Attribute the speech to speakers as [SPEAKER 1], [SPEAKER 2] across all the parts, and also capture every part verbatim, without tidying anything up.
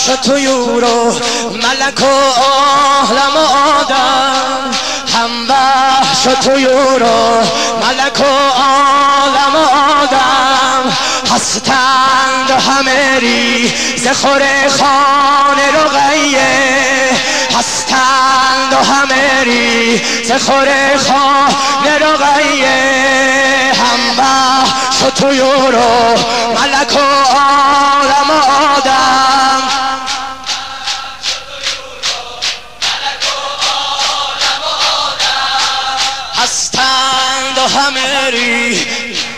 [SPEAKER 1] الطيور ملك عالم آدم هم وحش الطيور ملک عالم آدم هستند همه ریزه خور خانه رقیه هستند همه ریزه خور خانه رقیه هم وحش الطیور ملک عالم آدم هستند همه ریزه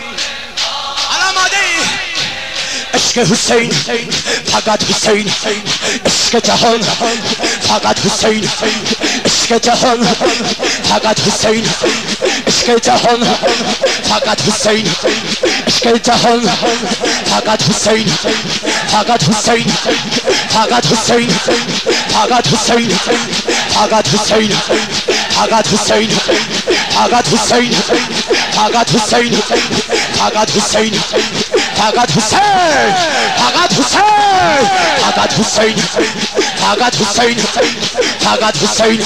[SPEAKER 1] عشق حسین فقط حسین عشق جهان فقط حسین عشق جهان فقط حسین عشق جهان فقط حسین عشق جهان فقط حسین فقط حسین فقط حسین فقط حسین فقط حسین فقط حسین فقط حسین فقط حسین فقط حسین فقط حسین فقط حسین فقط حسین فقط حسین فقط حسین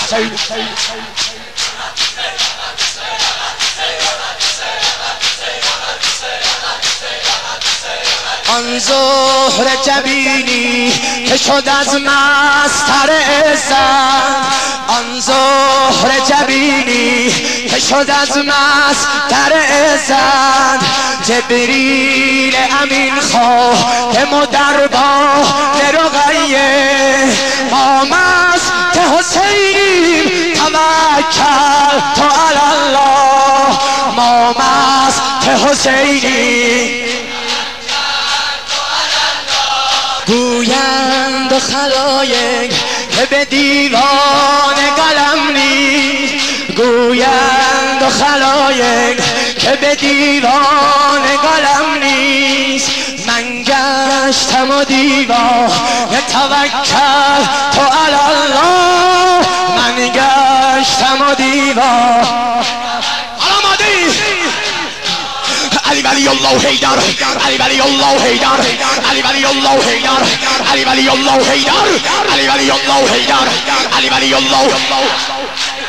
[SPEAKER 1] آن زهر جبینی که شد از مستر عزت آن زهر جبینی که شد از مستر عزت جبریل امین خاتم در باه رقیه ما مست حسینیم توکل تو علی الله ما مست حسینیم گویند خلایق که به دیوان قلم نیست گویند خلایق که به دیوان قلم نیست من گشتم و دیوان توکل تو علی الله من گشتم و دیوان علی ولی الله حیدر علی ولی الله حیدر علی ولی الله حیدر علی ولی الله حیدر علی ولی الله حیدر علی ولی الله